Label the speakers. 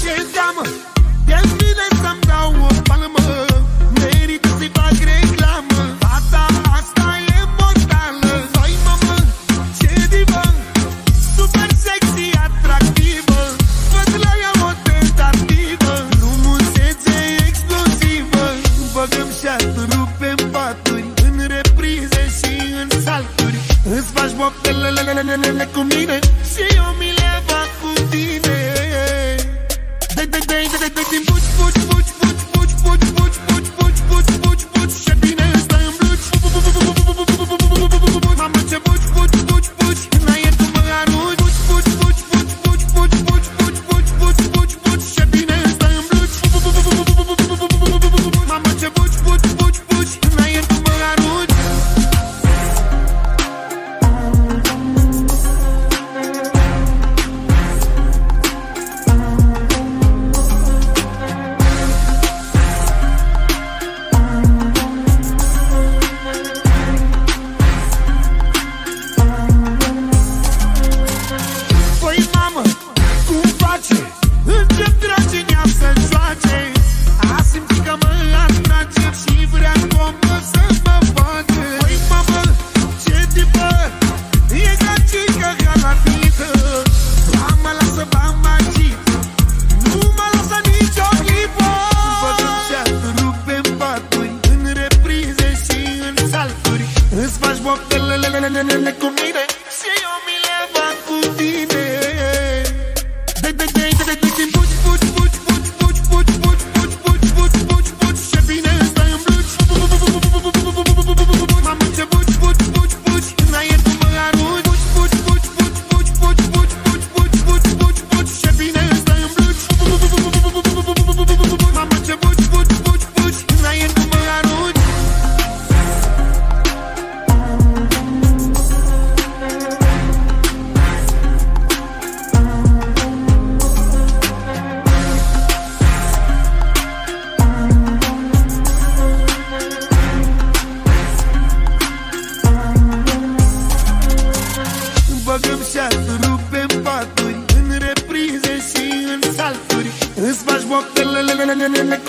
Speaker 1: ce teamă, de-mi vine să-mi dau o palmă. Merită să-i fac reclamă. Fata asta e mortală. Vai mamă, ce divă, super sexy, atractivă. Văd la ea o tentativă, frumusețe explozivă. Băgăm șaturi, rupem paturi, în reprize și în salturi. Îți faci voptelele cu mine și eu mi le fac cu tine. Din buci, buci, buci, buci, buci, buci, buci, buci, buci, buci, buci, buci, ce bine stai în bluci. Mamă, ce buci, buci, buci, buci, n-ai tu mă arunci. Buci, buci, buci, buci, buci, buci, buci, buci, buci, buci, buci, ce bine stai în bluci. Mamă, ce buci, buci, buci, buci, n-ai tu mă arunci. Îți faci voptelele cu mine și eu mi le fac cu tine. Din buci, buci, buci, buci, buci, buci, buci, buci, buci, buci, buci, buci, ce bine stai în bluci. Mamă, ce buci, buci, buci, buci, n-ai tu mă arunci. Buci, buci, buci, buci, buci, buci, buci, buci, buci, buci, buci, ce bine stai în bluci. Mamă, ce buci, buci, buci, buci, n-ai tu mă arunci. Băgăm șaturi, rupem paturi, în reprize și în salturi. Îți faci voptelele